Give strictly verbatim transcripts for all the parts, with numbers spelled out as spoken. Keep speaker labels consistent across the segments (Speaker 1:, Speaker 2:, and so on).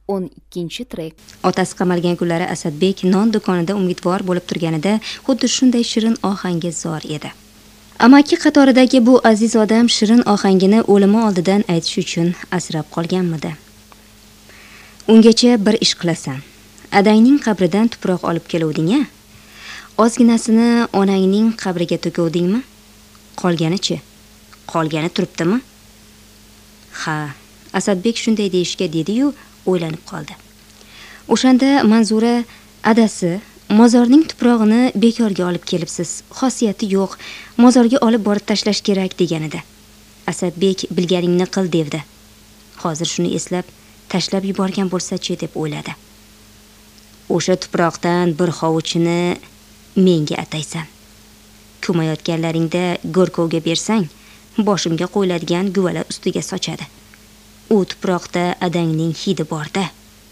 Speaker 1: o'n ikkinchi trek.
Speaker 2: Otasi qamalgan kunlari Asadbek non do'konida umidvor bo'lib turganida xuddi shunday shirin ohangi zor edi. Amaki qatoridagi bu aziz odam shirin ohangini o'limi oldidan aytish uchun asrab qolganmidi? Ungacha bir ish qilasan. Adangning qabridan tuproq olib keluvding-a? Ozginasini onangning qabriga to'kuvdingmi? Qolganichi? Qolgani turibdimi? Ha, Asadbek shunday deyishga dedi-yu, o'ylanib qoldi. O'shanda Manzura adasi mozorning tuprog'ini bekorga olib kelibsiz. Xosiyati yo'q. Mozorga olib borib tashlash kerak degan edi. Asadbek bilganingni qil devdi. Hozir shuni eslab tashlab yuborgan bo'lsa-chi deb o'yladi. O'sha tuproqdan bir hovuchini menga ataysan. Ko'mayotganlaringda go'rkovga bersang, boshimga qo'yiladigan guvala ustiga sochadi. U tuproqda adangning hidi bor-da.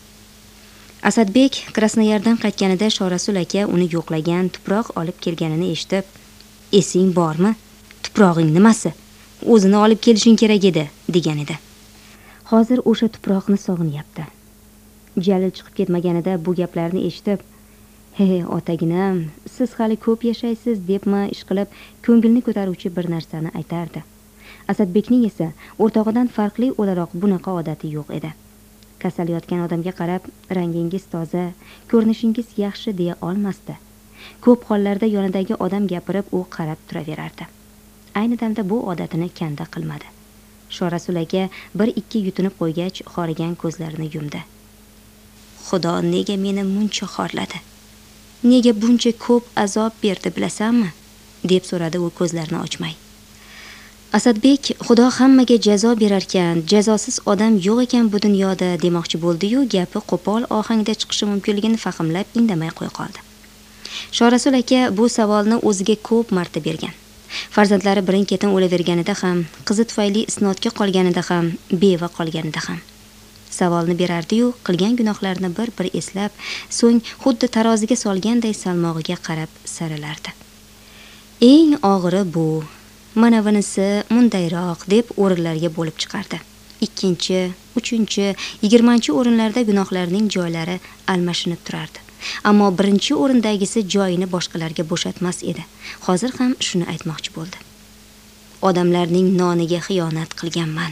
Speaker 2: Asadbek Krasnoyardan qaytganida Shorasul aka uni yo'qlagan, tuproq olib kelganini eshitib, "Esing bormi? Tuprog'ing nimasi? O'zini olib kelishing kerak edi" degan edi. Hozir o'sha tuproqni sog'inyapti. Jalil chiqib ketmaganida bu gaplarni eshitib, "He, otaginam, siz hali ko'p yashaysiz" debmi ish qilib, ko'ngilni ko'taruvchi bir narsani aytardi. Asadbekning esa o'rtog'idan farqli o'laroq bunaqa odati yo'q edi. Kasal yotgan odamga qarab, rangingiz toza, ko'rinishingiz yaxshi deya olmasdi. Ko'p hollarda yonidagi odam gapirib, u qarab turaverardi. Ayni damda bu odatini kanda qilmadi. Shorasul aka bir ikki yutinib qo'ygach, xorigan ko'zlarini yumdi. Xudo nega meni muncha xorladi? Nega buncha ko'p azob berdi bilasanmi? deb so'radi u ko'zlarini ochmay. Asadbek Xudo hammaga jazo berarkan, jazosiz odam yo'q ekan bu dunyoda demoqchi bo'ldi-yu, gapi qo'pol ohangda chiqishi mumkinligini fahmlab indamay qo'ya qoldi. Shorasul aka bu savolni o'ziga ko'p marta bergan. Farzandlari birin-ketin o'laverganida ham, qizi tufayli isnodga qolganida ham, beva qolganida ham savolni berardi-yu, qilgan gunohlarini bir-bir eslab, so'ng xuddi taroziga solganday salmog'iga qarab saralardi. Eng og'iri bu, mana bunisi mundayroq deb o'rinlarga bo'lib chiqardi. Ikkinchi, uchinchi, yigirmanchi o'rinlarda gunohlarning joylari almashinib turardi. Ammo birinchi o'rindagisi joyini boshqalarga bo'shatmas edi. Hozir ham shuni aytmoqchi bo'ldi. Odamlarning noniga xiyonat qilganman.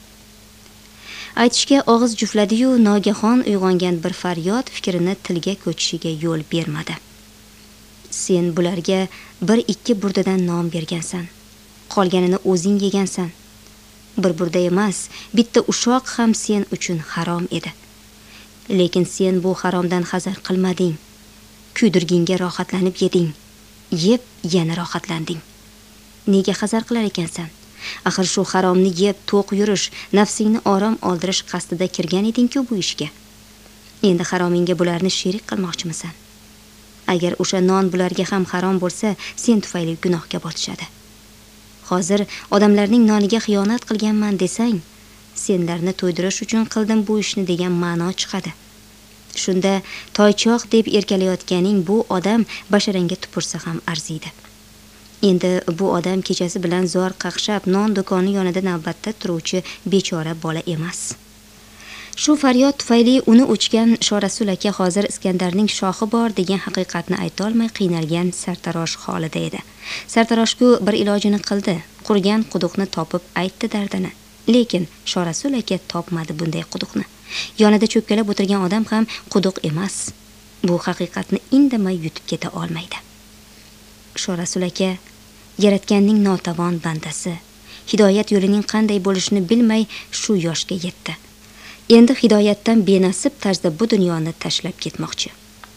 Speaker 2: Aytishga og'iz jufladi-yu, nogahon uyg'ongan bir faryod fikrini tilga ko'chishiga yo'l bermadi. Sen bularga bir ikki burdadan non bergansan. Qolganini o'zing yegansan. Bir burda emas, bitta ushoq ham sen uchun harom edi. Lekin sen bu haromdan hazar qilmading. Kuydirginga rohatlanib yeding. Yeb yana rohatlanding. Nega hazar qilar ekansan? Axir shu haromni yeb to'q yurish, nafsingni orom oldirish qasdida kirgan eding-ku bu ishga. Endi haromingga bularni sherik qilmoqchimisan? Agar o'sha non bularga ham harom bo'lsa, sen tufayli gunohga botishadi. Hozir odamlarning noniga xiyonat qilganman desang, senlarni to'ydirish uchun qildim bu ishni degan ma'no chiqadi. Shunda toychoq deb erkalayotganing bu odam basharangga tupursa ham arziydi. Endi bu odam kechasi bilan zor qaqshab non do'koni yonida navbatda turuvchi bechora bola emas. Shu faryod tufayli uni o'chgan Shorasul aka hozir Iskandarning shohi bor degan haqiqatni ayta olmay qiynalgan sartarosh holida edi. Sartaroshku bir ilojini qildi, qurgan quduqni topib aytdi dardini. Lekin Shorasul aka topmadi bunday quduqni. Yonida cho'kkalab o'tirgan odam ham quduq emas. Bu haqiqatni indamay yutib keta olmaydi. Shorasul aka yaratganning notavon bandasi, hidoyat yo'lining qanday bo'lishini bilmay shu yoshga yetdi. Endi hidoyatdan benasib tarzda bu dunyoni tashlab ketmoqchi.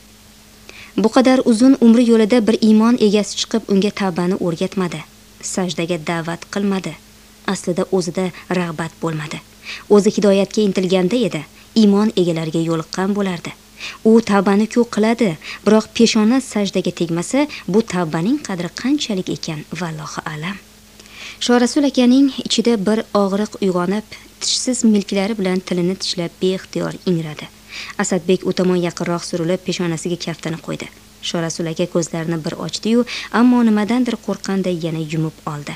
Speaker 2: Bu qadar uzun umri yo'lida bir iymon egasi chiqib unga tavbani o'rgatmadi, sajdaga da'vat qilmadi. Aslida o'zida rag'bat bo'lmadi. O'zi hidoyatga intilganda edi, iymon egalariga yo'liqqan bo'lardi. U tavbani-ku qiladi, biroq peshona sajdaga tegmasa, bu tavbaning qadri qanchalik ekan, vallohi alam. Shorasul akaning ichida bir og'riq uyg'onib, tishsiz milklari bilan tilini tishlab beixtiyor ingradi. Asadbek u tomon yaqinroq surilib peshonasiga kaftini qo'ydi. Shorasul aka ko'zlarini bir ochdi-yu, ammo nimadandir qo'rqqanday yana yumib oldi.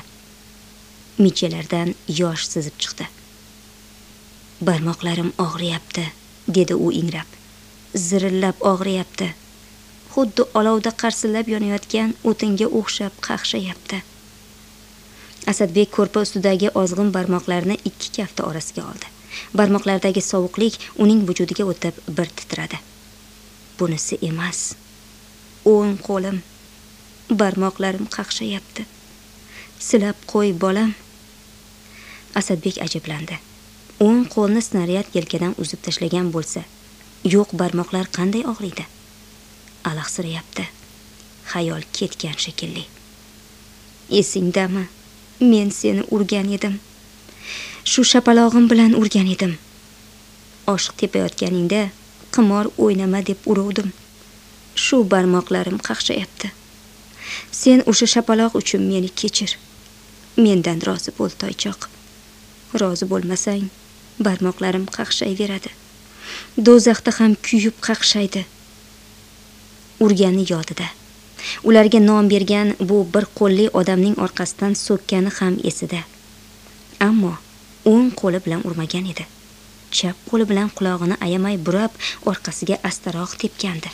Speaker 2: Michalardan yosh sizib chiqdi. Barmoqlarim og'riyapti dedi u ingrab. Zirillab og'riyapti. Xuddi olovda qarsillab yonayotgan o'tinga o'xshab qaqshayapti. Asadbek ko'rpa ustidagi ozg'in barmoqlarini ikki kafti orasiga oldi. Barmoqlardagi sovuqlik uning vujudiga o'tib bir titradi. Bunisi emas. O'ng qo'lim, barmoqlarim qaqshayapti. Silab qo'y bolam. Asadbek ajablandi. O'ng qo'lni snaryad yelkadan uzib tashlagan bo'lsa, yo'q barmoqlar qanday og'riydi? Alahsirayapti. Xayol ketgan shekilli. Esingdami? Men seni urgan edim. Shu shapalog'im bilan urgan edim. Oshiq tepayotganingda qimor o'ynama deb uruvdim. Shu barmoqlarim qaqshayapti. Sen o'sha shapaloq uchun meni kechir. Mendan rozi bo'l, toychoq. Rozi bo'lmasang, barmoqlarim qaqshayveradi. Do'zaxda ham kuyib qaqshaydi. Urgani yodida. Ularga nom bergan bu bir qo'lli odamning orqasidan so'kkani ham esida. Ammo o'ng qo'li bilan urmagan edi. Chap qo'li bilan qulog'ini ayamay burab, orqasiga astaroq tepgandi.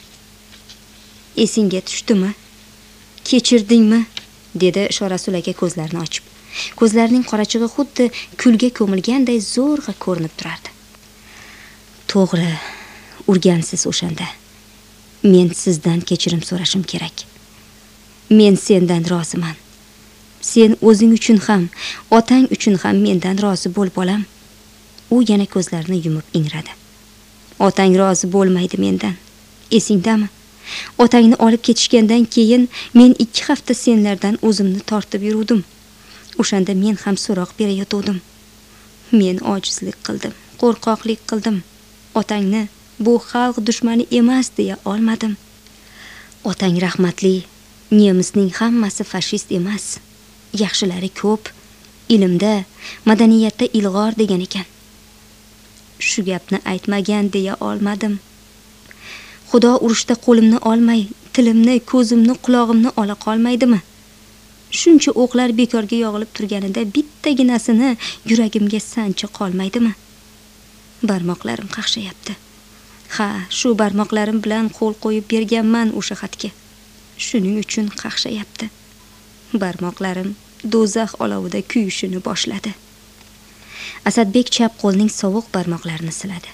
Speaker 2: Esingga tushdimi? Kechirdingmi? Dedi Shorasul aka ko'zlarini ochib. Ko'zlarining qorachig'i xuddi kulga ko'milganday zo'rg'a ko'rinib turardi. To'g'ri, urgansiz o'shanda. Men sizdan kechirim so'rashim kerak. Men sendan roziman. Sen o'zing uchun ham, otang uchun ham mendan rozi bo'l, bolam. U yana ko'zlarini yumib ingradi. Otang rozi bo'lmaydi mendan. Esingdami? Otangni olib ketishgandan keyin men ikki hafta senlardan o'zimni tortib yurdim. O'shanda men ham so'roq berayotgandim. Men ojizlik qildim, qo'rqoqlik qildim. Otangni bu xalq dushmani emas deya olmadim. Otang rahmatli, nemisning hammasi fashist emas. Yaxshilari ko'p, ilmda, madaniyatda ilg'or degan ekan. Shu gapni aytmagan deya olmadim. Xudo urushda qo'limni olmay, tilimni, ko'zimni, qulog'imni ola qolmaydimi? Shuncha o'qlar bekorga yog'ilib turganida bittaginasini yuragimga sanchi qolmaydimi? Barmoqlarim qaqshayapti. Ha, shu barmoqlarim bilan qo'l qo'yib berganman o'sha xatga. Shuning uchun qaqshayapti. Barmoqlarim do'zax olovida kuyishini boshladi. Asadbek chap qo'lning sovuq barmoqlarini siladi.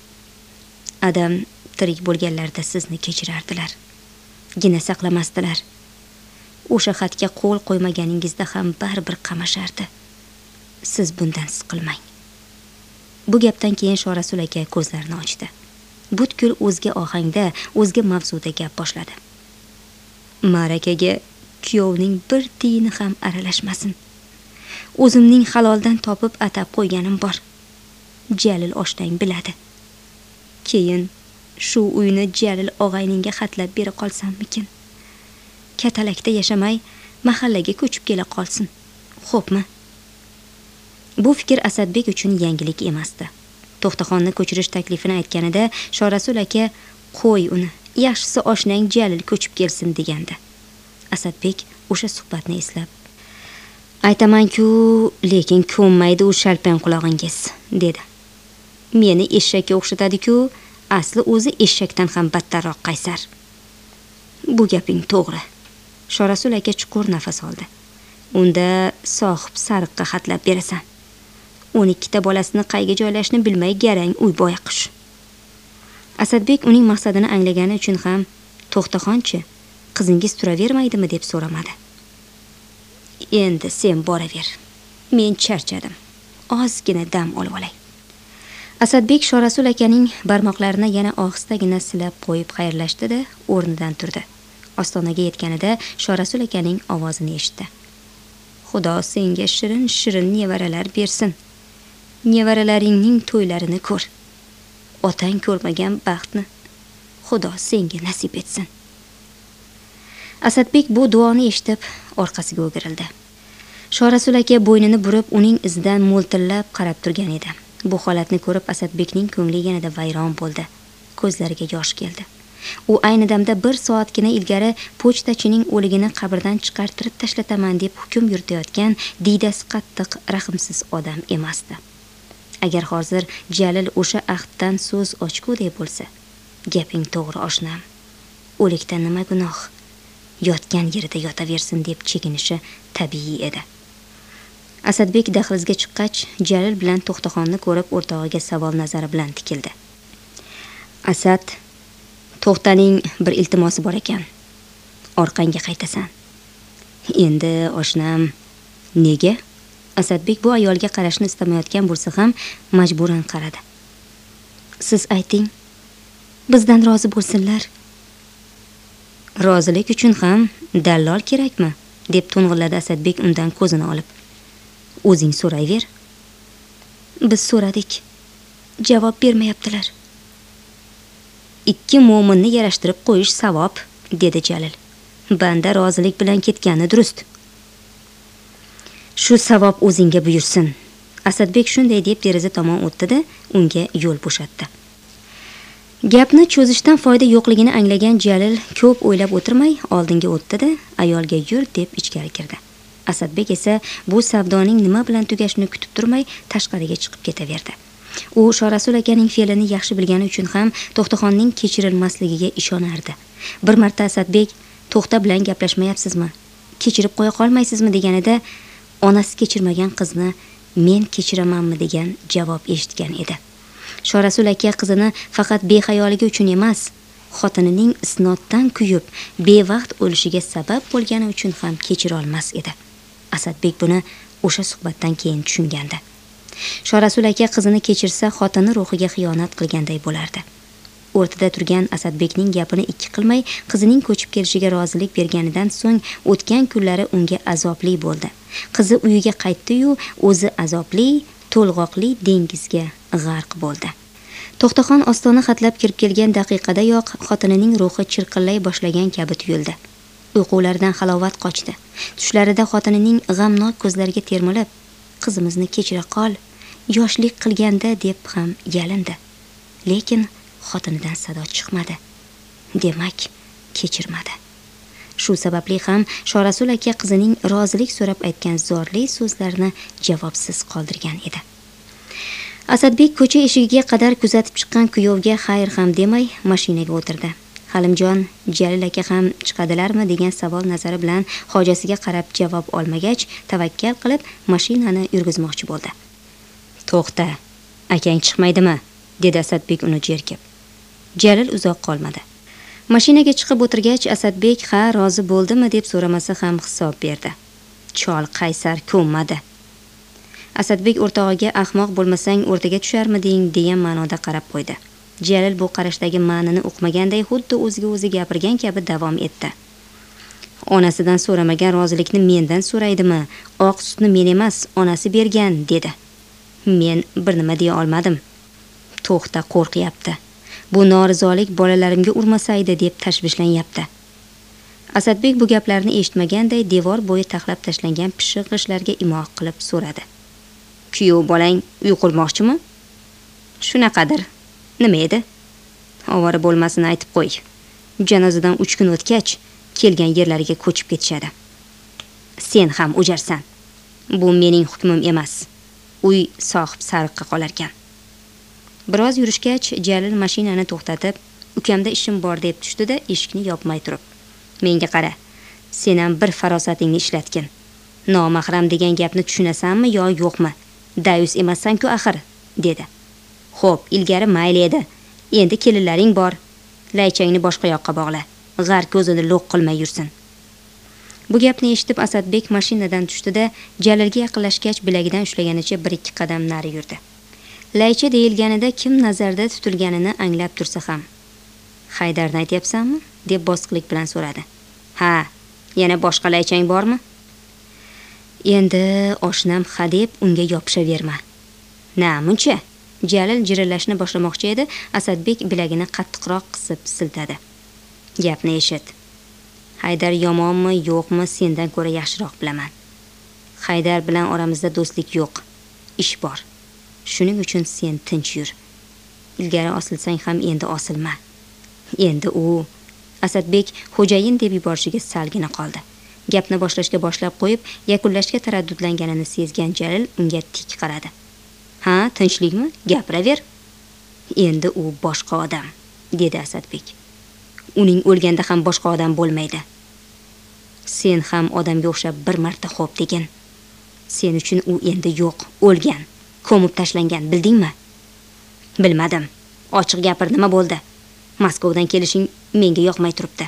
Speaker 2: Adam tirik bo'lganlarda sizni kechirardilar. Gina saqlamasdilar. O'sha xatga qo'l qo'ymaganingizda ham baribir qamashardi. Siz bundan siqilmang. Bu gapdan keyin Shorasul aka ko'zlarini ochdi. Butkul o'zga ohangda, o'zga mavzuda gap boshladi. Marakaga kuyovning bir tiyini ham aralashmasin. O'zimning haloldan topib atab qo'yganim bor. Jalil oshnang biladi. Keyin shu uyni Jalil og'ayningga xatlab bera qolsammikin? Katalakda yashamay, mahallaga ko'chib kela qolsin. Xo'pmi? Bu fikr Asadbek uchun yangilik emasdi. To'xtaxonni ko'chirish taklifini aytganida Shorasul aka qo'y uni, yaxshisi oshnang Jalil ko'chib kelsin degandi. Asadbek o'sha suhbatni eslab, aytaman-ku, lekin ko'nmaydi u shalpan qulog'ingiz, dedi. Meni eshakka o'xshatadi-ku, asli o'zi eshakdan ham battarroq qaysar. Bu gaping to'g'ri. Shorasul aka chuqur nafas oldi. Unda sohib sariqqa xatlab berasan. o'n ikkita bolasini qayga joylashni bilmay garang uy boyaqish. Asadbek uning maqsadini anglagani uchun ham To'xtaxonchi, qizingiz turavermaydimi deb so'ramadi. Endi sen boraver. Men charchadim. Ozgina dam olib olay. Asadbek Shorasul akaning barmoqlarini yana ohistagina silab qo'yib xayrlashdi-da, o'rnidan turdi. Ostonaga yetganida Shorasul akaning ovozini eshitdi. Xudo senga shirin-shirin nevaralar bersin. Nevaralaringning to'ylarini ko'r. Otang ko'rmagan baxtni Xudo senga nasib etsin. Asadbek bu duoni eshitib orqasiga o'girildi. Shorasul aka bo'ynini burib uning izidan mo'ltillab qarab turgan edi. Bu holatni ko'rib Asadbekning ko'ngli yanada vayron bo'ldi. Ko'zlariga yosh keldi. U ayni damda bir soatgina ilgari pochtachining o'ligini qabrdan chiqartirib tashlataman deb hukm yuritayotgan diydasi qattiq, rahmsiz odam emasdi. Agar hozir Jalil o'sha ahddan so'z ochgudek bo'lsa, gaping to'g'ri oshnam. O'likdan nima gunoh? Yotgan yerida yotaversin deb chekinishi tabiiy edi. Asadbek dahlizga chiqqach, Jalil bilan To'xtaxonni ko'rib o'rtog'iga savol nazari bilan tikildi. Asad, To'xtaning bir iltimosi bor ekan. Orqangga qaytasan. Endi oshnam, nega? Asadbek bu ayolga qarashni istamayotgan bo'lsa ham majburan qaradi. Siz ayting, bizdan rozi bo'lsinlar. Rozilik uchun ham dallol kerakmi? Deb to'ng'illadi Asadbek undan ko'zini olib. O'zing so'rayver. Biz so'radik. Javob bermayaptilar. Ikki mo'minni yarashtirib qo'yish savob, dedi Jalil. Banda rozilik bilan ketgani durust. Shu savob o'zingga buyursin. Asadbek shunday deb deraza tomon o'tdi-da, unga yo'l bo'shatdi. Gapni cho'zishdan foyda yo'qligini anglagan Jalil ko'p o'ylab o'tirmay oldinga o'tdi-da, ayolga yur deb ichkari kirdi. Asadbek esa bu savdoning nima bilan tugashini kutib turmay tashqariga chiqib ketaverdi. U Shorasul akaning fe'lini yaxshi bilgani uchun ham To'xtaxonning kechirilmasligiga ishonardi. Bir marta Asadbek To'xta bilan gaplashmayapsizmi? Kechirib qo'ya qolmaysizmi deganida onasi kechirmagan qizni men kechiramanmi degan javob eshitgan edi. Shorasul aka qizini faqat behayoligi uchun emas, xotinining isnoddan kuyib, bevaqt o'lishiga sabab bo'lgani uchun ham kechira olmas edi. Asadbek buni o'sha suhbatdan keyin tushungandi. Shorasul aka qizini kechirsa, xotini ruhiga xiyonat qilganday bo'lardi. O'rtada turgan Asadbekning gapini ikki qilmay, qizining ko'chib kelishiga rozilik berganidan so'ng o'tgan kunlari unga azobli bo'ldi. Qizi uyiga qaytdi-yu, o'zi azobli, to'lg'oqli dengizga g'arq bo'ldi. To'xtaxon ostona xatlab kirib kelgan daqiqadayoq xotinining ruhi chirqillay boshlagan kabi tuyuldi. Uyqularidan halovat qochdi. Tushlarida xotinining g'amnok ko'zlariga termilib, qizimizni kechira qol, yoshlik qilganda deb ham yalindi. Lekin xotinidan sado chiqmadi. Demak, kechirmadi. Shu sababli ham Shorasul aka qizining rozilik so'rab aytgan zorli so'zlarini javobsiz qoldirgan edi. Asadbek ko'cha eshigiga qadar kuzatib chiqqan kuyovga xayr ham demay mashinaga o'tirdi. Halimjon, Jalil aka ham chiqadilarmi degan savol nazari bilan hojasiga qarab javob olmagach, tavakkal qilib mashinani yurgizmoqchi bo'ldi. To'xta, akang chiqmaydimi? Dedi Asadbek uni jerkib. Jalil uzoq qolmadi. Mashinaga chiqib o'tirgach, Asadbek ha rozi bo'ldimi deb so'ramasa ham hisob berdi. Chol qaysar ko'nmadi. Asadbek o'rtog'iga ahmoq bo'lmasang o'rtaga tusharmiding degan ma'noda qarab qo'ydi. Jalil bu qarashdagi ma'nini o'qimaganday xuddi o'ziga o'zi gapirgan kabi davom etdi. Onasidan so'ramagan rozilikni mendan so'raydimi? Oq sutni men emas, onasi bergan, dedi. Men bir nima deya olmadim. To'xta, qo'rqyapti. Bu norizolik bolalarimga urmasaydi deb tashvishlanyapti. Asadbek bu gaplarni eshitmaganday devor bo'yi taxlab tashlangan pishiq g'ishlarga imo qilib so'radi. Kuyov bolang uy qurmoqchimi? Shunaqadir. Nima edi? Ovora bo'lmasini aytib qo'y. Janozadan uch kun o'tgach, kelgan yerlariga ko'chib ketishadi. Sen ham o'jarsan. Bu mening hukmim emas. Uy sohib sariqqa qolarkan. Biroz yurishgach, Jalil mashinani to'xtatib, ukamda ishim bor deb tushdi-da, eshikni yopmay turib. Menga qara. Sen ham bir farosatingni ishlatgin. Nomahram degan gapni tushunasanmi yo yo'qmi? Dayus emassan-ku axir, dedi. Xo'p, ilgari mayli edi. Endi kelinlaring bor. Laychangni boshqa yoqqa bog'la. G'ar ko'zini lo'q qilmay yursin. Bu gapni eshitib Asadbek mashinadan tushdi-da, Jalilga yaqinlashgach bilagidan ushlaganicha bir ikki qadam nari yurdi. Laycha deyilganida kim nazarda tutilganini anglab tursa ham. Haydarni aytyapsanmi? Deb bosqilik bilan so'radi. Ha, yana boshqa laychang bormi? Endi oshnam hadeb unga yopishaverma. Na, muncha. Jalil jirillashni boshlamoqchi edi, Asadbek bilagini qattiqroq qisib siltadi. Gapni eshit. Haydar yomonmi, yo'qmi, sendan ko'ra yaxshiroq bilaman. Haydar bilan oramizda do'stlik yo'q, ish bor. Shuning uchun sen tinch yur. Ilgari osilsang ham endi osilma. Endi u Asadbek xo'jayin deb yuborishiga salgina qoldi. Gapni boshlashga boshlab qo'yib, yakunlashga taraddudlanganini sezgan Jalil unga tik qaradi. Ha, tinchlikmi? Gapiraver. Endi u boshqa odam, dedi Asadbek. Uning o'lganda ham boshqa odam bo'lmaydi. Sen ham odamga o'xshab bir marta xo'p degin. Sen uchun u endi yo'q, o'lgan, ko'mib tashlangan, bildingmi? Bilmadim. Ochiq gapir, nima bo'ldi? Moskvadan kelishing menga yoqmay turibdi.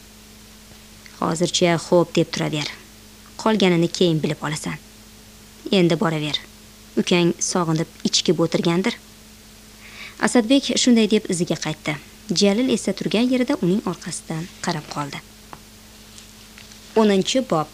Speaker 2: Hozircha xo'p deb turaver. Qolganini keyin bilib olasan. Endi boraver. Ukang sog'inib ichkib o'tirgandir. Asadbek shunday deb iziga qaytdi. Jalil esa turgan yerida uning orqasidan qarab qoldi. o'ninchi bob.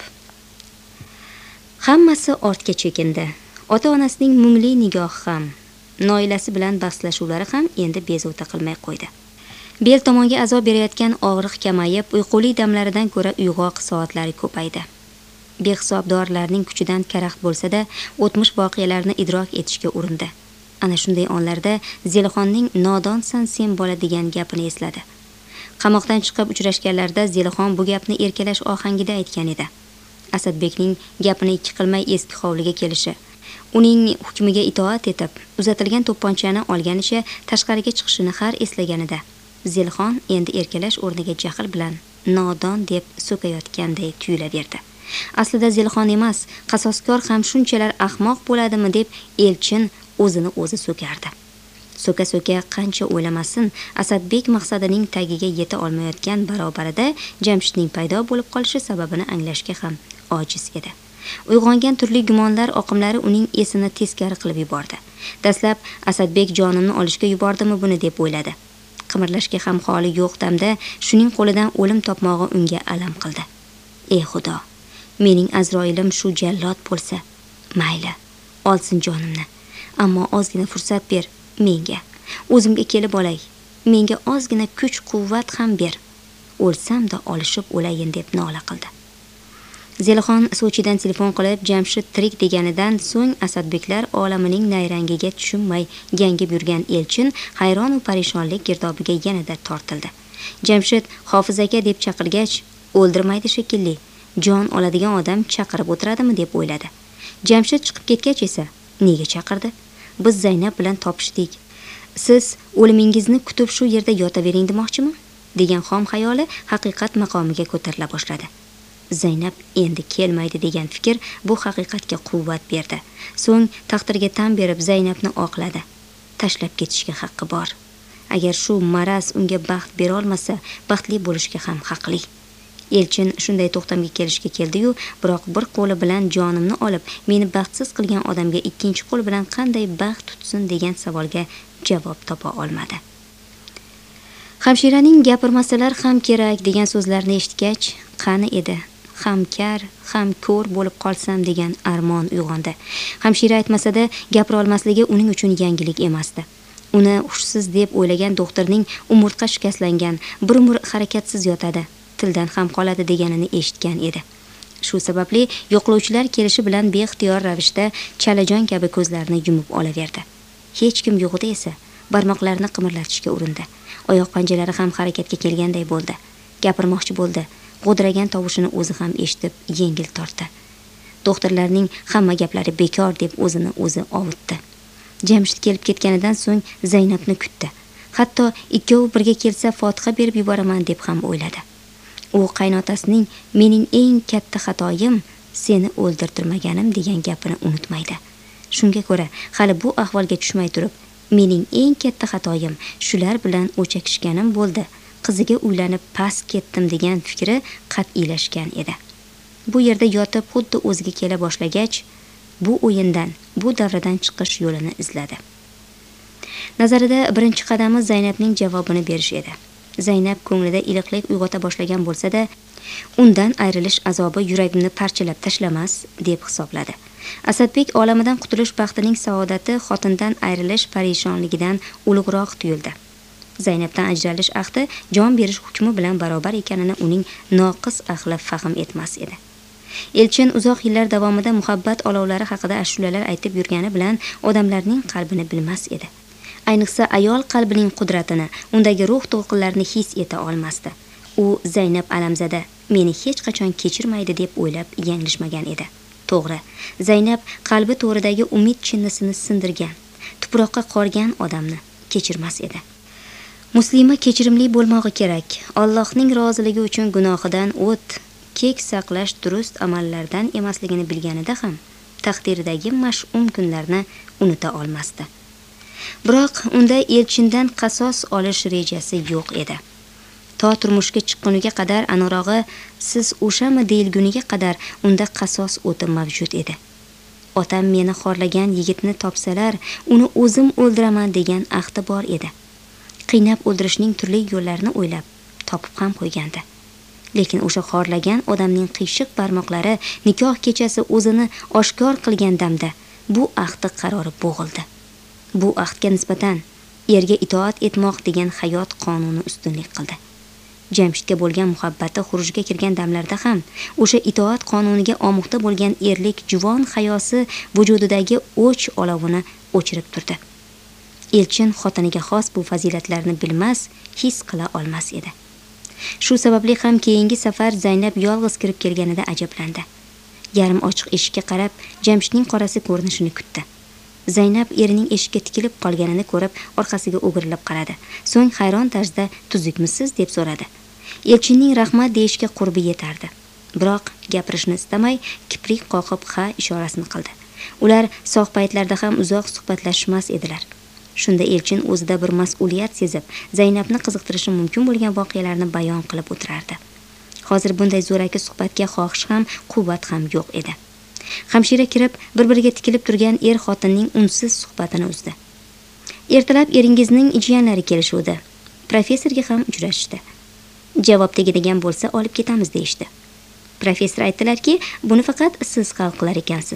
Speaker 2: Hammasi ortga chekindi. Ota-onasining mungli nigohi ham, noilasi bilan bahslashuvlari ham endi bezovta qilmay qo'ydi. Bel tomonga azob berayotgan og'riq kamayib, uyquli damlaridan ko'ra uyg'oq soatlari ko'paydi. Behisob dorilarning kuchidan karaxt bo'lsa-da, o'tmish voqealarni idrok etishga urindi. Ana shunday onlarda Zelixonning nodonsan sen bola degan gapini esladi. Qamoqdan chiqib uchrashganlarda Zelixon bu gapni erkalash ohangida aytgan edi. Asadbekning gapini ikki qilmay eski hovliga kelishi, uning hukmiga itoat etib, uzatilgan to'pponchani olganicha tashqariga chiqishini har eslaganida, Zelixon endi erkalash o'rniga jahl bilan nodon deb so'kayotganday tuyulaverdi. Aslida Zelixon emas, qasoskor ham shunchalar ahmoq bo'ladimi deb Elchin o'zini o'zi so'kardi. So'ka-so'ka qancha o'ylamasin, Asadbek maqsadining tagiga yeta olmayotgan barobarida Jamshidning paydo bo'lib qolishi sababini anglashga ham ojiz edi. Uyg'ongan turli gumonlar oqimlari uning esini teskari qilib yubordi. Dastlab Asadbek jonimni olishga yubordimi buni deb o'yladi. Qimirlashga ham holi yo'q damda shuning qo'lidan o'lim topmog'i unga alam qildi. Ey Xudo, mening Azroilim shu jallod bo'lsa, mayli, olsin jonimni. Ammo ozgina fursat ber menga. O'zimga kelib olay. Menga ozgina kuch-quvvat ham ber. O'lsam-da olishib o'layin deb nola qildi. Zelixon Sochidan telefon qilib Jamshid tirik deganidan so'ng Asadbeklar olamining nayrangiga tushunmay gangib yurgan Elchin hayron va parishonlik girdobiga yanada tortildi. Jamshid Hofiz aka deb chaqirgach, o'ldirmaydi shekilli. Jon oladigan odam chaqirib o'tiradimi deb o'yladi. Jamshid chiqib ketgach esa, nega chaqirdi? Biz Zaynab bilan topishdik. Siz o'limingizni kutib shu yerda yotavering demoqchimi? degan xom xayoli haqiqat maqomiga ko'tarila boshladi. Zaynab endi kelmaydi degan fikr bu haqiqatga quvvat berdi. So'ng taqdirga tan berib Zaynabni oqladi. Tashlab ketishga haqqi bor. Agar shu maraz unga baxt bera olmasa, baxtli bo'lishga ham haqli. Elchin shunday to'xtamga kelishga keldi-yu, biroq bir qo'li bilan jonimni olib, meni baxtsiz qilgan odamga ikkinchi qo'l bilan qanday baxt tutsin degan savolga javob topa olmadi. Hamshiraning gapirmasalar ham kerak degan so'zlarni eshitgach, qani edi? Hamkar, ham ko'r bo'lib qolsam degan armon uyg'ondi. Hamshira aytmasada gapira olmasligi uning uchun yangilik emasdi. Uni hushsiz deb o'ylagan doktorning umurtqa shikastlangan, bir umr harakatsiz yotadi, tildan ham qoladi deganini eshitgan edi. Shu sababli yo'qlovchilar kelishi bilan beixtiyor ravishda chalajon kabi ko'zlarini yumib olaverdi. Hech kim yo'qida esa barmoqlarini qimirlatishga urindi. Oyoq panjalari ham harakatga kelganday bo'ldi. Gapirmoqchi bo'ldi. G'o'diragan tovushini o'zi ham eshitib yengil tortdi. Doktorlarning hamma gaplari bekor deb o'zini o'zi ovutdi. Jamshid kelib ketganidan so'ng Zaynabni kutdi. Hatto ikkovi birga kelsa Fotiha berib yuboraman deb ham o'yladi. U qaynotasining mening eng katta xatoyim seni o'ldirtirmaganim degan gapini unutmaydi. Shunga ko'ra, hali bu ahvolga tushmay turib, mening eng katta xatoyim shular bilan o'chakishganim bo'ldi. Qiziga uylanib past ketdim degan fikri qat'iylashgan edi. Bu yerda yotib xuddi o'ziga kela boshlagach, bu o'yindan, bu davradan chiqish yo'lini izladi. Nazarida birinchi qadami Zaynabning javobini berish edi. Zaynab ko'nglida iliqlik uyg'ota boshlagan bo'lsa-da, undan ayrilish azobi yuragimni parchalab tashlamas deb hisobladi. Asadbek olamidan qutulish baxtining saodati xotindan ayrilish parishonligidan ulug'roq tuyuldi. Zaynabdan ajralish ahdi jon berish hukmi bilan barobar ekanini uning noqis aqli fahm etmas edi. Elchin uzoq yillar davomida muhabbat olovlari haqida ashulalar aytib yurgani bilan odamlarning qalbini bilmas edi. Ayniqsa ayol qalbining qudratini, undagi ruh to'lqinlarini his eta olmasdi. U Zaynab alamzada meni hech qachon kechirmaydi deb o'ylab yanglishmagan edi. To'g'ri, Zaynab qalbi to'ridagi umid chinnisini sindirgan. tuproqqa qorgan odamni kechirmas edi. Muslima kechirimli bo'lmog'i kerak. Allohning roziligi uchun gunohidan o't, kek saqlash durust amallardan emasligini bilganida ham taqdiridagi mash'um kunlarni unuta olmasdi. Biroq unda elchindan qasos olish rejasi yo'q edi. To turmushga chiqquniga qadar, aniqrog'i, siz o'shami deyilguniga qadar unda qasos o'ti mavjud edi. Otam meni xorlagan yigitni topsalar, uni o'zim o'ldiraman degan ahdi bor edi. Qiynab o'ldirishning turli yo'llarini o'ylab, topib ham qo'ygandi. Lekin o'sha xorlagan odamning qiyshiq barmoqlari nikoh kechasi o'zini oshkor qilgan damda bu ahdi qarori bo'g'ildi. Bu ahdga nisbatan erga itoat etmoq degan hayot qonuni ustunlik qildi. Jamshidga bo'lgan muhabbati xurujga kirgan damlarda ham o'sha itoat qonuniga omuxta bo'lgan erlik juvon hayosi vujudidagi o'ch olovini o'chirib turdi. Elchin xotiniga xos bu fazilatlarni bilmas, his qila olmas edi. Shu sababli ham keyingi safar Zaynab yolg'iz kirib kelganida ajablandi. Yarim ochiq eshikka qarab Jamshidning qorasi ko'rinishini kutdi. Zaynab erining eshikka tikilib qolganini ko'rib orqasiga o'girilib qaradi. So'ng hayron tarzda "Tuzukmisiz?" deb so'radi. Elchinning rahmat deyishga qurbi yetardi. Biroq gapirishni istamay, kiprik qoqib ha ishorasini qildi. Ular sog' paytlarda ham uzoq suhbatlashmas edilar. Shunda elchin o'zida bir mas'uliyat sezib, Zaynabni qiziqtirishi mumkin bo'lgan voqealarni bayon qilib o'tirardi. Hozir bunday zo'raki suhbatga xohish ham, quvvat ham yo'q edi. Hamshira kirib, bir-biriga tikilib turgan er xotinning unsiz suhbatini uzdi. Ertalab eringizning jiyanlari kelishuvdi. Professorga ham uchrashdi. Javob tegadigan bo'lsa olib ketamiz deyishdi. Professor aytdilarki, buni faqat siz hal qilar ekansiz.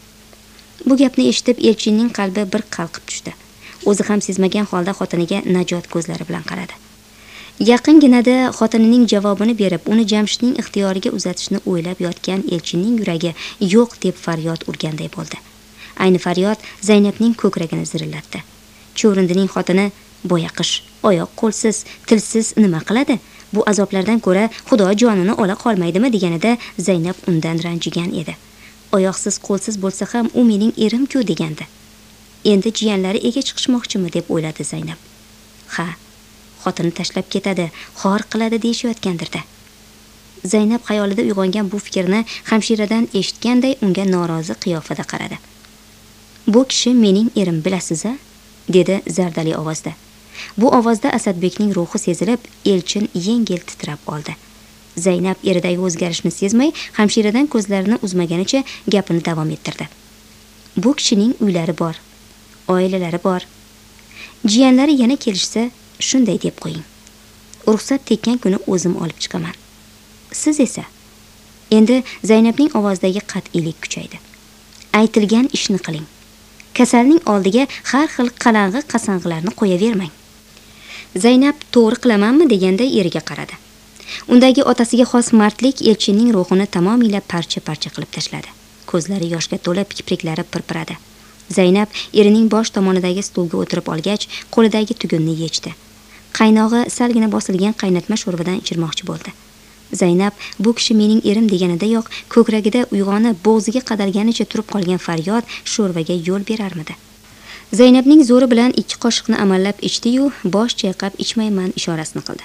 Speaker 2: Bu gapni eshitib elchinning qalbi bir qalqib tushdi. O'zi ham sezmagan holda xotiniga najot ko'zlari bilan qaradi. Yaqinginada xotinining javobini berib, uni Jamshidning ixtiyoriga uzatishni o'ylab yotgan elchinning yuragi yo'q deb faryod urganday bo'ldi. Ayni faryod Zaynabning ko'kragini zirillatdi. Chuvrindining xotini boyaqish, oyoq qo'lsiz, tilsiz nima qiladi? Bu azoblardan ko'ra Xudo jonini ola qolmaydimi deganida Zaynab undan ranjigan edi. Oyoqsiz, qo'lsiz bo'lsa ham u mening erim-ku degandi. Endi jiyanlari ega chiqishmoqchimi deb o'yladi Zaynab. Ha, xotini tashlab ketadi, xor qiladi deyishayotgandirda. Zaynab xayolida uyg'ongan bu fikrni hamshiradan eshitganday unga norozi qiyofada qaradi. "Bu kishi mening erim, bilasiz-a?" dedi zardali ovozda. Bu ovozda Asadbekning ruhi sezilib, elchin yengil titrab oldi. Zaynab eridagi o'zgarishni sezmay, hamshiradan ko'zlarini uzmaganicha gapini davom ettirdi. "Bu kishining uylari bor, oilalari bor. Jiyanlari yana kelishsa, shunday deb qo'ying. Ruxsat tekkan kuni o'zim olib chiqaman. Siz esa..." Endi Zaynabning ovozidagi qat'iylik kuchaydi. "Aytilgan ishni qiling. Kasalning oldiga har xil qalang'i qasang'ilarni qo'yavermang." Zaynab to'g'ri qilamanmi deganday eriga qaradi. Undagi otasiga xos mardlik elchinning ruhini tamomila parcha-parcha qilib tashladi. Ko'zlari yoshga to'lib, kipriklari pirpiradi. Zaynab erining bosh tomonidagi stulga o'tirib olgach, qo'lidagi tugunni yechdi. Qaynog'i salgina bosilgan qaynatma sho'rvadan ichirmoqchi bo'ldi. Zaynab bu kishi mening erim deganidayoq ko'kragida uyg'onib, bo'g'ziga qadalganicha turib qolgan faryod sho'rvaga yo'l berarmidi? Zaynabning zo'ri bilan ikki qoshiqni amallab ichdi-yu, bosh chayqab ichmayman ishorasini qildi.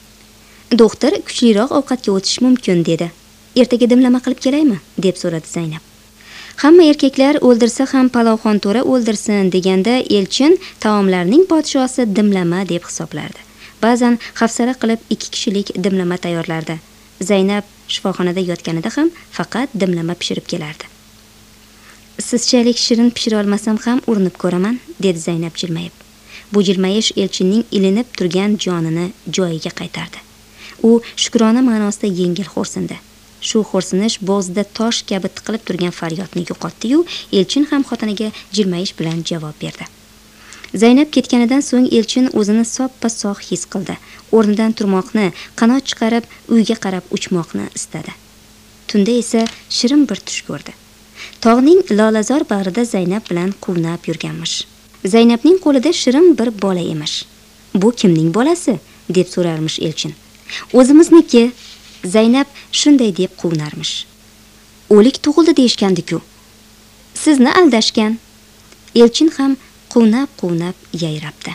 Speaker 2: "Doktor, kuchliroq ovqatga o'tish mumkin" dedi. "Ertaga dimlama qilib kelaymi?" deb so'radi Zaynab. "Hamma erkaklar o'ldirsa ham Palovxon to'ra o'ldirsin" deganda elchin taomlarning podshosi dimlama deb hisoblardi. Ba'zan hafsala qilib ikki kishilik dimlama tayyorlardi. Zaynab shifoxonada yotganida ham faqat dimlama pishirib kelardi. "Sizchalik shirin pishira olmasam ham urinib ko'raman", dedi Zaynab jilmayib. Bu jilmayish elchinning ilinib turgan jonini joyiga qaytardi. U shukrona ma'nosida yengil xo'rsindi. Shu xo'rsinish bo'g'zida tosh kabi tiqilib turgan faryodni yo'qotdi-yu, elchin ham xotiniga jilmayish bilan javob berdi. Zaynab ketganidan so'ng elchin o'zini soppa-sog' his qildi. O'rnidan turmoqni, qanot chiqarib uyga qarab uchmoqni istadi. Tunda esa shirin bir tush ko'rdi. Tog'ning lolazor bag'rida Zaynab bilan quvnab yurganmish. Zaynabning qo'lida shirin bir bola emish. "Bu kimning bolasi?" deb so'rarmish elchin. "O'zimizniki." Zaynab shunday deb quvnarmish. "O'lik tug'ildi deyishgandi-ku. Sizni aldashgan." Elchin ham quvnab-quvnab yayrabdi.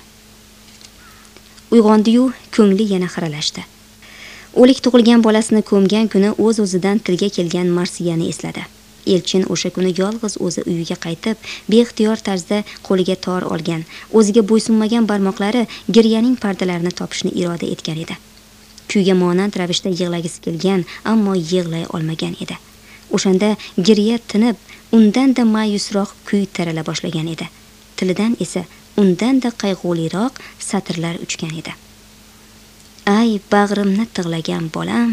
Speaker 2: Uyg'ondi-yu, ko'ngli yana xiralashdi. O'lik tug'ilgan bolasini ko'mgan kuni o'z-o'zidan tilga kelgan marsiyani esladi. Elchin o'sha kuni yolg'iz o'zi uyiga qaytib, beixtiyor tarzda qo'liga tor olgan, o'ziga bo'ysunmagan barmoqlari giryaning pardalarini topishni iroda etgan edi. Kuyga monand ravishda yig'lagisi kelgan, ammo yig'lay olmagan edi. O'shanda girya tinib, undan-da ma'yusroq kuy tarala boshlagan edi. Tilidan esa undan-da qayg'uliroq satrlar uchgan edi. Ay, bag'rimni tig'lagan bolam.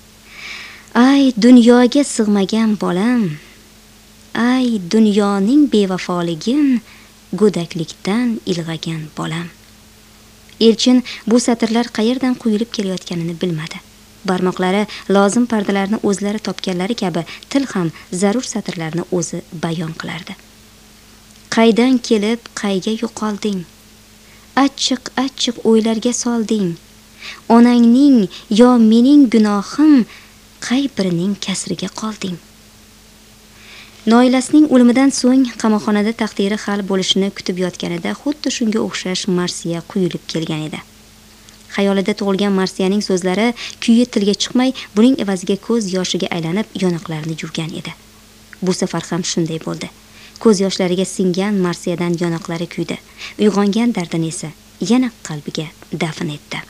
Speaker 2: Ay, dunyoga sig'magan bolam. Ay, dunyoning bevafoligin go'daklikdan ilg'agan bolam. Elchin bu satrlar qayerdan quyilib kelayotganini bilmadi. Barmoqlari lozim pardalarni o'zlari topganlari kabi til ham zarur satrlarni o'zi bayon qilardi. Qaydan kelib qayga yo'qolding? Achchiq-achchiq o'ylarga solding. Onangning yo mening gunohim qay birining kasriga qolding? Noilasining o'limidan so'ng qamoqxonada taqdiri hal bo'lishini kutib yotganida xuddi shunga o'xshash marsiya quyilib kelgan edi. Xayolida tug'ilgan marsiyaning so'zlari kuyi tilga chiqmay, buning evaziga ko'z yoshiga aylanib yonoqlarini yuvgan edi. Bu safar ham shunday bo'ldi. Ko'z yoshlariga singan marsiyadan yonoqlari kuydi. Uyg'ongan dardini esa yana qalbiga dafn etdi.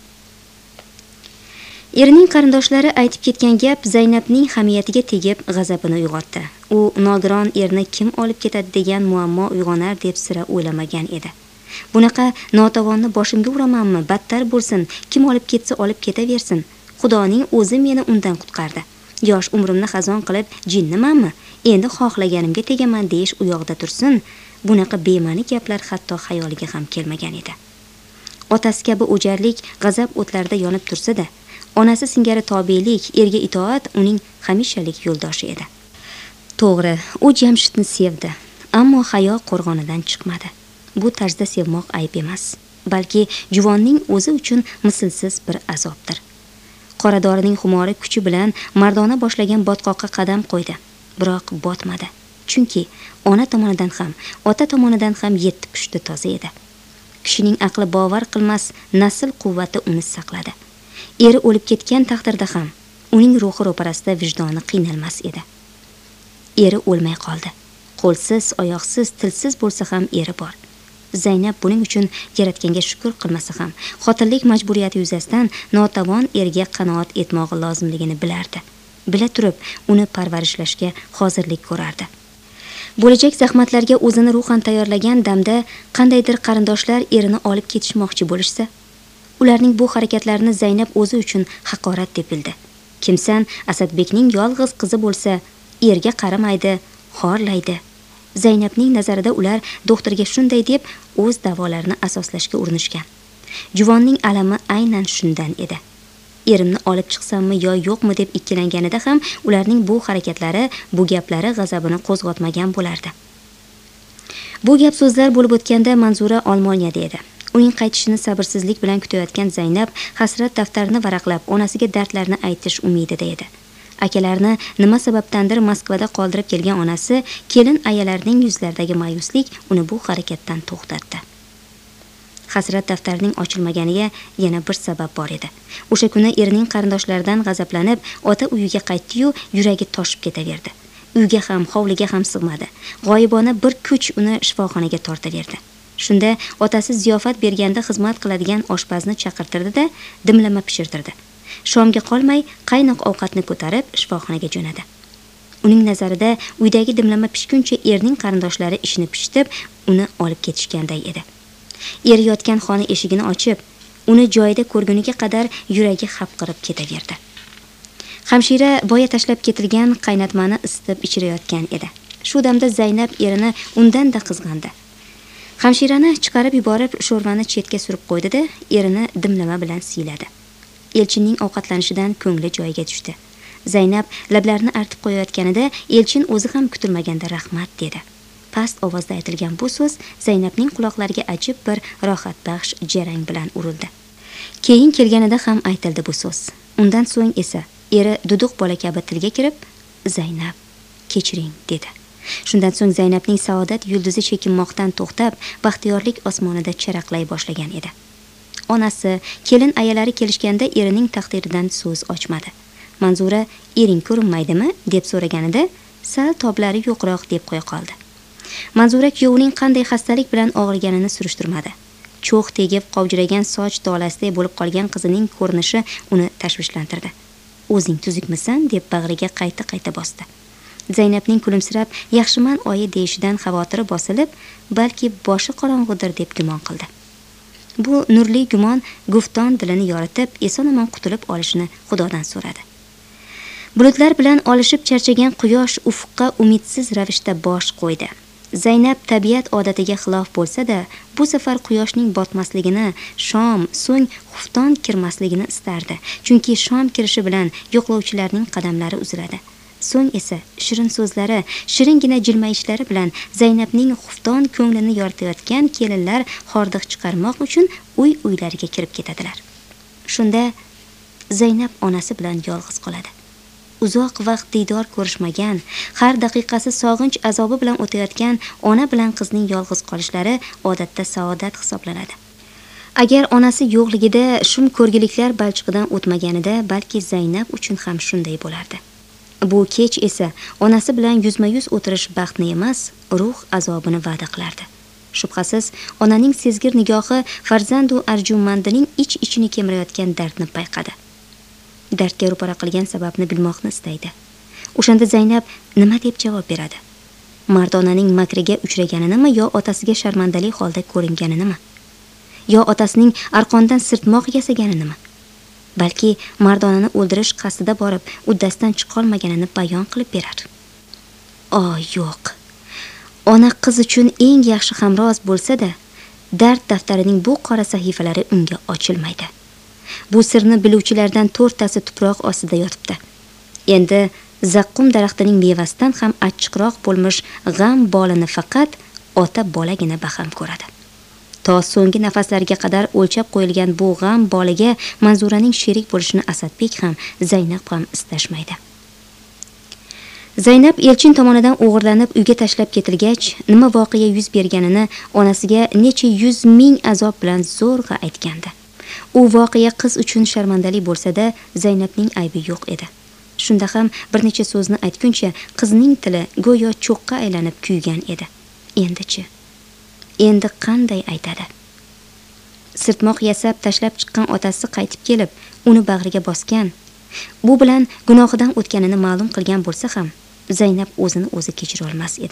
Speaker 2: Erining qarindoshlari aytib ketgan gap Zaynabning hamiyatiga tegib g'azabini uyg'otdi. U nogiron erni kim olib ketadi degan muammo uyg'onar deb sira o'ylamagan edi. Bunaqa notavonni boshimga uramanmi? Battar bo'lsin, kim olib ketsa olib ketaversin. Xudoning o'zi meni undan qutqardi. Yosh umrimni xazon qilib jinnimanmi? Endi xohlaganimga tegaman deyish u yoqda tursin. Bunaqa bema'ni gaplar hatto xayoliga ham kelmagan edi. Otasi kabi o'jarlik g'azab o'tlarida yonib tursa-da, onasi singari tobelik, erga itoat uning hamishalik yo'ldoshi edi. To'g'ri, u Jamshidni sevdi, ammo hayo qo'rg'onidan chiqmadi. Bu tarzda sevmoq ayb emas, balki juvonning o'zi uchun mislsiz bir azobdir. Qoradorining xumori kuchi bilan mardona boshlagan botqoqqa qadam qo'ydi, biroq botmadi. Chunki ona tomonidan ham, ota tomonidan ham yetti pushti toza edi. Kishining aqli bovar qilmas nasl quvvati uni saqladi. Eri o'lib ketgan taqdirda ham uning ruhi ro'parasida vijdoni qiynalmas edi. Eri o'lmay qoldi. Qo'lsiz, oyoqsiz, tilsiz bo'lsa ham eri bor. Zaynab buning uchun Yaratganga shukr qilmasa ham, xotinlik majburiyati yuzasidan notavon erga qanoat etmog'i lozimligini bilardi. Bila turib, uni parvarishlashga hozirlik ko'rardi. Bo'lajak zahmatlarga o'zini ruhan tayyorlagan damda qandaydir qarindoshlar erini olib ketishmoqchi bo'lishsa, ularning bu harakatlarini Zaynab o'zi uchun haqorat deb bildi. Kimsan Asadbekning yolg'iz qizi bo'lsa, erga qaramaydi, xorlaydi. Zaynabning nazarida ular doktorga shunday deb o'z davolarini asoslashga urinishgan. Juvonning alami aynan shundan edi. Erimni olib chiqsammi yo yo'qmi deb ikkilanganida ham ularning bu harakatlari, bu gaplari g'azabini qo'zg'otmagan bo'lardi. Bu gap so'zlar bo'lib o'tganda Manzura Olmoniyada edi. Uning qaytishini sabrsizlik bilan kutayotgan Zaynab hasrat daftarini varaqlab, onasiga dardlarini aytish umidida edi. Akalarni nima sababdandir Moskvada qoldirib kelgan onasi, kelin ayalarining yuzlaridagi ma'yuslik uni bu harakatdan to'xtatdi. Hasrat daftarining ochilmaganiga yana bir sabab bor edi. O'sha kuni erining qarindoshlaridan g'azablanib, ota uyiga qaytdi-yu, yuragi toshib ketaverdi. Uyga ham, hovliga ham sig'madi. G'oyibona bir kuch uni shifoxonaga tortaverdi. Shunda otasi ziyofat berganda xizmat qiladigan oshpazni chaqirtirdi-da, dimlama pishirtirdi. Shomga qolmay qaynoq ovqatni ko'tarib shifoxonaga jo'nadi. Uning nazarida uydagi dimlama pishguncha erning qarindoshlari ishni pishitib, uni olib ketishganday edi. Er yotgan xona eshigini ochib, uni joyida ko'rguniga qadar yuragi xapqirib ketaverdi. Hamshira boya tashlab ketilgan qaynatmani isitib ichirayotgan edi. Shu damda Zaynab erini undan-da qizg'andi. Hamshirani chiqarib yuborib, sho'rvani chetga surib qo'ydi-da, erini dimlama bilan siyladi. Elchinning ovqatlanishidan ko'ngli joyiga tushdi. Zaynab lablarini artib qo'yayotganida Elchin o'zi ham kutilmaganda rahmat dedi. Past ovozda aytilgan bu so'z Zaynabning quloqlariga ajib bir rohat baxsh jarang bilan urildi. Keyin kelganida ham aytildi bu so'z. Undan so'ng esa eri duduq bola kabi tilga kirib, "Zaynab, kechiring" dedi. Shundan so'ng Zaynabning saodat yulduzi chekinmoqdan to'xtab, baxtiyorlik osmonida charaqlay boshlagan edi. Onasi, kelin ayalari kelishganda erining taqdiridan so'z ochmadi. Manzura, "Ering ko'rinmaydimi?" deb so'raganida, "Sal toblari yo'qroq" deb qo'ya qoldi. Manzura kuyovining qanday xastalik bilan og'riganini surishtirmadi. Cho'x tegib qovjiragan soch tolasiday bo'lib qolgan qizining ko'rinishi uni tashvishlantirdi. "O'zing tuzukmisan?" deb bag'riga qayta-qayta bosdi. Zaynabning kulimsirab, "Yaxshiman oyi" deyishidan xavotiri bosilib, balki boshi qorong'udir deb gumon qildi. Bu nurli gumon gufton dilini yoritib, eson-omon qutulib olishini Xudodan so'radi. Bulutlar bilan olishib charchagan quyosh ufqqa umidsiz ravishda bosh qo'ydi. Zaynab tabiat odatiga xilof bo'lsa-da, bu safar quyoshning botmasligini, shom, so'ng xufton kirmasligini istardi. Chunki shom kirishi bilan yo'qlovchilarning qadamlari uziladi. So'ng esa shirin so'zlari, shiringina jilmayishlari bilan Zaynabning xufton ko'nglini yoritayotgan kelinlar hordiq chiqarmoq uchun uy-uylariga kirib ketadilar. Shunda Zaynab onasi bilan yolg'iz qoladi. Uzoq vaqt diydor ko'rishmagan, har daqiqasi sog'inch azobi bilan o'tayotgan ona bilan qizning yolg'iz qolishlari odatda saodat hisoblanadi. Agar onasi yo'qligida shum ko'rgiliklar balchiqidan o'tmaganida, balki Zaynab uchun ham shunday bo'lardi. Bu kech esa onasi bilan yuzma-yuz o'tirish baxtni emas, ruh azobini va'da qilardi. Shubhasiz, onaning sezgir nigohi farzandu arjumandining ich-ichini kemirayotgan dardni payqadi. Dardga ro'para qilgan sababni bilmoqni istaydi. O'shanda Zaynab nima deb javob beradi? Mardonaning makriga uchraganini yo otasiga sharmandali holda ko'ringanini? Yo otasining arqondan sirtmoq yasaganini? Balki Mardonani o'ldirish qasdida borib, uddasidan chiqolmaganini bayon qilib berar. O, yo'q. Ona qiz uchun eng yaxshi hamroz bo'lsa-da, dard daftarining bu qora sahifalari unga ochilmaydi. Bu sirni biluvchilardan to'rttasi tuproq ostida yotibdi. Endi zaqqum daraxtining mevasidan ham achchiqroq bo'lmish g'am bolini faqat ota bolagina baham ko'radi. To so'nggi nafaslariga qadar o'lchab qo'yilgan bu g'am boliga Manzuraning sherik bo'lishini Asadbek ham, Zaynab ham istashmaydi. Zaynab elchin tomonidan o'g'irlanib uyga tashlab ketilgach, nima voqea yuz berganini onasiga necha yuz ming azob bilan zo'rg'a aytgandi. U voqea qiz uchun sharmandali bo'lsa-da, Zaynabning aybi yo'q edi. Shunda ham bir necha so'zni aytguncha qizning tili go'yo cho'qqa aylanib kuygan edi. Endi-chi? Endi qanday aytadi? Sirtmoq yasab tashlab chiqqan otasi qaytib kelib, uni bag'riga bosgan. Bu bilan gunohidan o'tganini ma'lum qilgan bo'lsa ham, Zaynab o'zini o'zi kechira olmas edi.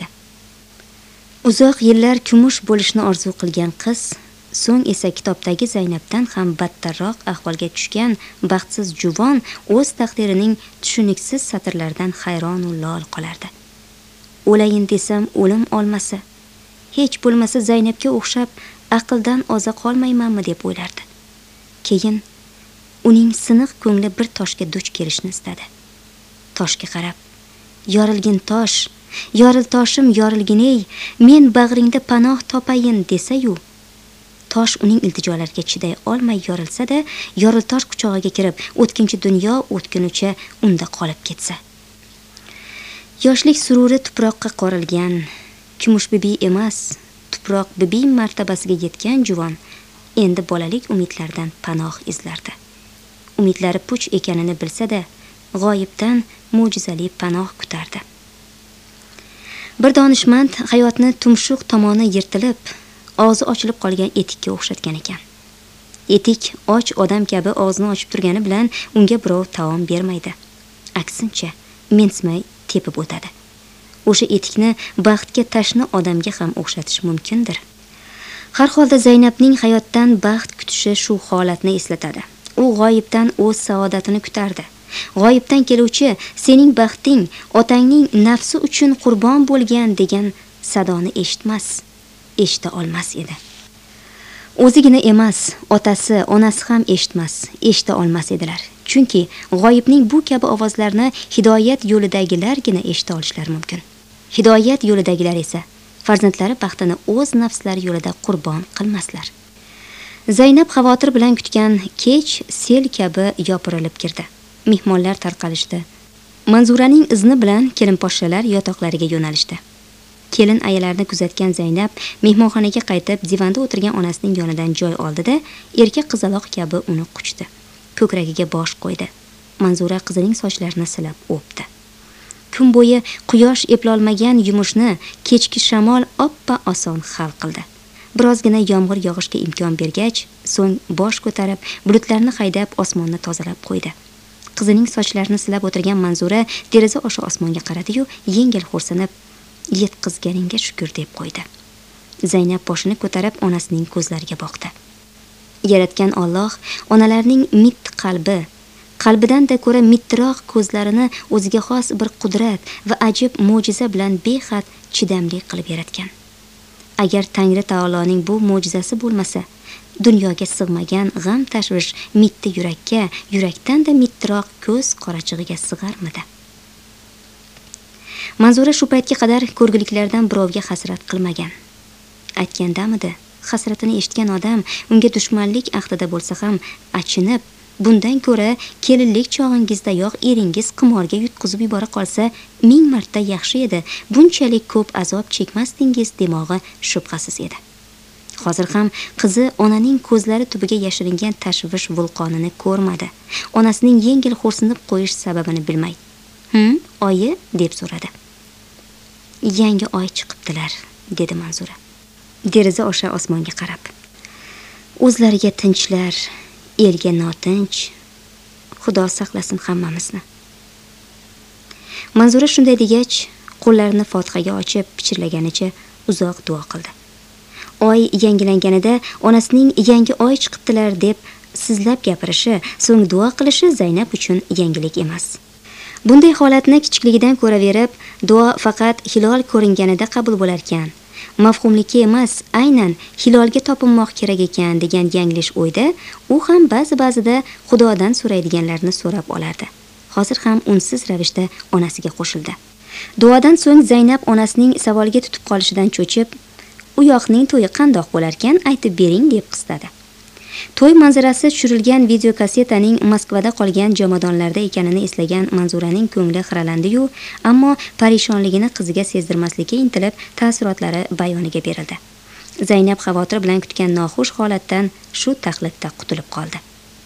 Speaker 2: Uzoq yillar kumush bo'lishni orzu qilgan qiz, so'ng esa kitobdagi Zaynabdan ham battarroq ahvolga tushgan baxtsiz juvon o'z taqdirining tushuniksiz satrlaridan hayron va lol qolardi. O'layin desam o'lim olmasa, hech bo'lmasa Zaynabga o'xshab aqldan oza qolmaymanmi deb o'ylardi. Keyin uning siniq ko'ngli bir toshga duch kelishni istadi. Toshga qarab, yorilgin tosh, yoril toshim yorilgin-ey, men bag'ringda panoh topayin desa-yu, tosh uning iltijolariga chiday olmay yorilsa-da, yoril tosh quchog'iga kirib, o'tkinchi dunyo o'tgunicha unda qolib ketsa. Yoshlik sururi tuproqqa qorilgan, kumush bibi emas, tuproq bibi martabasiga yetgan juvon endi bolalik umidlardan panoh izlardi. Umidlari puch ekanini bilsa-da, g'oyibdan mo'jizali panoh kutardi. Bir donishmand hayotni tumshuq tomoni yirtilib, og'zi ochilib qolgan etikka o'xshatgan ekan. Etik och odam kabi og'zini ochib turgani bilan unga birov taom bermaydi. Aksincha, mensimay tepib o'tadi. O'sha etikni baxtga tashna odamga ham o'xshatish mumkindir. Har holda Zaynabning hayotdan baxt kutishi shu holatni eslatadi. U g'oyibdan o'z saodatini kutardi. G'oyibdan keluvchi sening baxting otangning nafsi uchun qurbon bo'lgan degan sadoni eshitmas, eshita olmas edi. O'zigina emas, otasi, onasi ham eshitmas, eshita olmas edilar. Chunki g'oyibning bu kabi ovozlarni hidoyat yo'lidagilargina eshita olishlari mumkin. Hidoyat yo'lidagilar esa farzandlari baxtini o'z nafslari yo'lida qurbon qilmaslar. Zaynab xavotir bilan kutgan kech sel kabi yopirilib kirdi. Mehmonlar tarqalishdi. Manzuraning izni bilan kelinposhshalar yotoqlariga yo'nalishdi. Kelin ayalarni kuzatgan Zaynab mehmonxonaga qaytib, divanda o'tirgan onasining yonidan joy oldi-da, erkak qizaloq kabi uni quchdi. Ko'kragiga bosh qo'ydi. Manzura qizining sochlarini silab o'pdi. Kun bo'yi quyosh eplolmagan yumushni kechki shamol oppa oson hal qildi. Birozgina yomg'ir yog'ishga imkon bergach, so'ng bosh ko'tarib, bulutlarni haydab osmonni tozalab qo'ydi. Qizining sochlarini silab o'tirgan Manzura deraza oshi osmonga qaradi-yu, yengil xo'rsinib, "Yetqizganingga shukr" deb qo'ydi. Zaynab boshini ko'tarib onasining ko'zlariga boqdi. Yaratgan Alloh onalarning mitti qalbi, qalbidan-da ko'ra mittiroq ko'zlarini o'ziga xos bir qudrat va ajib mo'jiza bilan behad chidamli qilib yaratgan. Agar Tangri taoloning bu mo'jizasi bo'lmasa, dunyoga sig'magan g'am tashvish mitti yurakka, yurakdan-da mittiroq ko'z qorachig'iga sig'armidi? Manzura shu paytga qadar ko'rgiliklardan birovga hasrat qilmagan. Aytgandamidi, hasratini eshitgan odam unga dushmanlik ahdida bo'lsa ham achinib, bundan ko'ra kelinlik chog'ingizdayoq eringiz qimorga yutqizib yubora qolsa, ming marta yaxshi edi. Bunchalik ko'p azob chekmasdingiz demog'i shubhasiz edi. Hozir ham qizi onaning ko'zlari tubiga yashiringan tashvish vulqonini ko'rmadi. Onasining yengil xo'rsinib qo'yish sababini bilmay, "Hm, oyi?" deb so'radi. "Yangi oy chiqibdilar", dedi Manzura. Deraza osha osmonga qarab. "O'zlariga tinchlar, elga notinch. Xudo saqlasin hammamizni." Manzura shunday degach, qo'llarini Fotihaga ochib, pichirlaganicha uzoq duo qildi. Oy yangilanganida onasining "yangi oy chiqibdilar" deb sizlab gapirishi, so'ng duo qilishi Zaynab uchun yangilik emas. Bunday holatni kichikligidan ko'raverib, duo faqat hilol ko'ringanida qabul bo'lar ekan. Mafhumlikka emas, aynan hilolga topinmoq kerak ekan degan yanglish o'yda u ham ba'zi-ba'zida Xudodan so'raydiganlarni so'rab olardi. Hozir ham unsiz ravishda onasiga qo'shildi. Duodan so'ng Zaynab onasining savoliga tutib qolishidan cho'chib, "U yoqning to'yi qandoq bo'lar ekan, aytib bering" deb qistadi. To'y manzarasi tushirilgan videokasetaning Moskvada qolgan jomadonlarda ekanini eslagan Manzuraning ko'ngli xiralandi-yu, ammo parishonligini qiziga sezdirmaslikka intilib, ta'sirotlari bayoniga berildi. Zaynab xavotir bilan kutgan noxush holatdan shu taxlitda qutulib qoldi.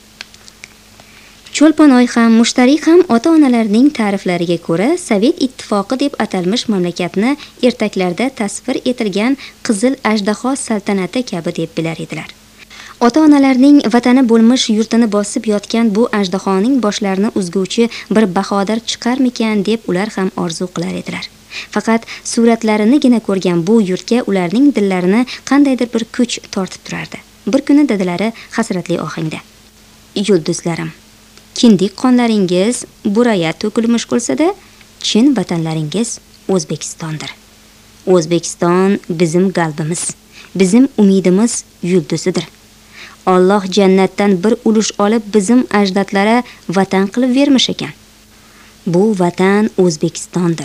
Speaker 2: Cho'lponoy ham, mushtariy ham ota-onalarning ta'riflariga ko'ra Sovet ittifoqi deb atalmish mamlakatni ertaklarda tasvir etilgan qizil ajdaho saltanati kabi deb bilar edilar. Ota-onalarning vatani bo'lmish yurtini bosib yotgan bu ajdahoning boshlarini uzguvchi bir bahodir chiqarmikan deb ular ham orzu qilar edilar. Faqat suratlarinigina ko'rgan bu yurtga ularning dillarini qandaydir bir kuch tortib turardi. Bir kuni dadalari hasratli ohangda: "Yulduzlarim, kindik qonlaringiz buraya to'kilmish bo'lsa-da, chin vatanlaringiz O'zbekistondir. O'zbekiston bizning qalbimiz, bizning umidimiz yulduzidir. Alloh jannatdan bir ulush olib bizning ajdodlari vatan qilib bermish ekan. Bu vatan O'zbekistondir.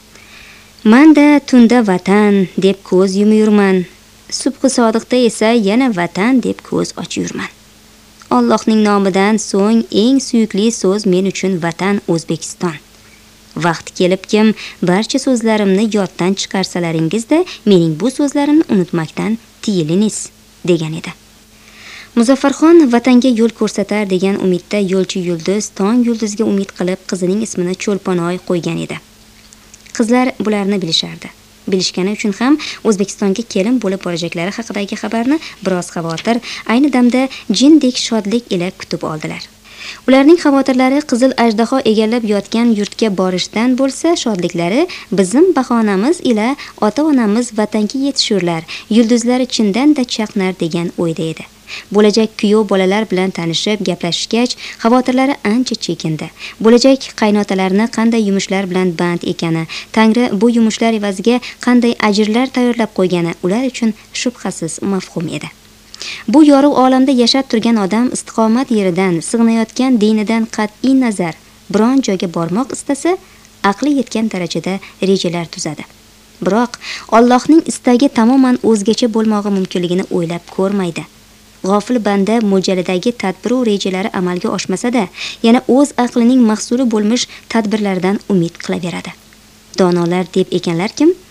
Speaker 2: Manda tunda vatan deb ko'z yumyurman, subhi sodiqda esa yana vatan deb ko'z ochyurman. Allohning nomidan so'ng eng suyukli so'z men uchun vatan O'zbekiston. Vaqt kelibkim barcha so'zlarimni yoddan chiqarsalaringizda mening bu so'zlarimni unutmakdan tiyiliniz" degan edi. Muzaffarxon vatanga yo'l ko'rsatar degan umidda yo'lchi yulduz tong yulduzga umid qilib qizining ismini Cho'lponoy qo'ygan edi. Qizlar bularni bilishardi. Bilishgani uchun ham O'zbekistonga kelin bo'lib borajaklari haqidagi xabarni biroz xavotir, ayni damda jindek shodlik ila kutib oldilar. Ularning xavotirlari qizil ajdaho egallab yotgan yurtga borishdan bo'lsa, shodliklari bizning bahonamiz ila ota-onamiz vatanga yetishurlar, yulduzlari chindan-da chaqnar degan o'yda edi. Bo'lajak kuyov bolalar bilan tanishib gaplashishgach, xavotirlari ancha chekindi. Bo'lajak qaynotalarni qanday yumushlar bilan band ekani, Tangri bu yumushlar evaziga qanday ajrlar tayyorlab qo'ygani ular uchun shubhasiz mafhum edi. Bu yorug' olamda yashab turgan odam istiqomat yeridan, sig'inayotgan dinidan qat'iy nazar biron joyga bormoq istasa, aqli yetgan darajada rejalar tuzadi. Biroq Allohning istagi tamoman o'zgacha bo'lmog'i mumkinligini o'ylab ko'rmaydi. G'ofil banda mo'ljalidagi tadbir va rejalari amalga oshmasa-da, yana o'z aqlining mahsuli bo'lmish tadbirlardan umid qilaveradi. Donolar deb ekanlar kim?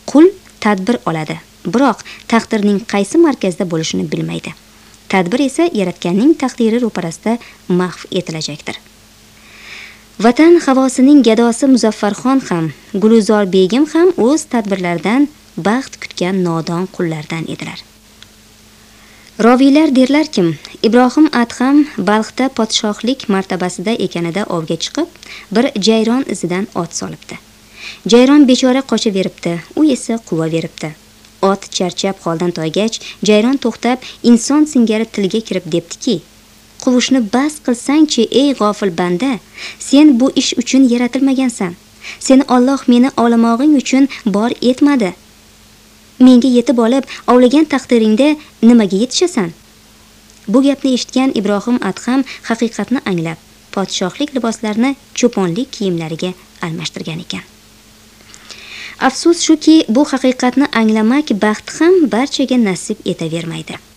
Speaker 2: Qul tadbir oladi, biroq taqdirning qaysi markazda bo'lishini bilmaydi. Tadbir esa yaratganning taqdiri ro'parasida mahv etilajakdir. Vatan havosining gadosi Muzaffarxon ham, Guluzor begim ham o'z tadbirlaridan baxt kutgan nodon qullardan edilar. Roviylar derlarki, Ibrohim Adham Balxda podshohlik martabasida ekanida ovga chiqib, bir jayron izidan ot solibdi. Jayron bechora qochaveribdi, u esa quva beribdi. Ot charchab holdan toygach, jayron to'xtab, inson singari tilga kirib debdiki: "Quvushni bas qilsang-chi, ey g'ofil banda, sen bu ish uchun yaratilmagansan. Seni Alloh meni ovlamog'ing uchun bor etmadi. Menga yetib olib, ovlagan taqdiringda nimaga yetishasan?" Bu gapni eshitgan Ibrohim Adham haqiqatni anglab, podshohlik liboslarini cho'ponlik kiyimlariga almashtirgan ekan. Afsus shuki, bu haqiqatni anglamak baxti ham barchaga nasib etavermaydi.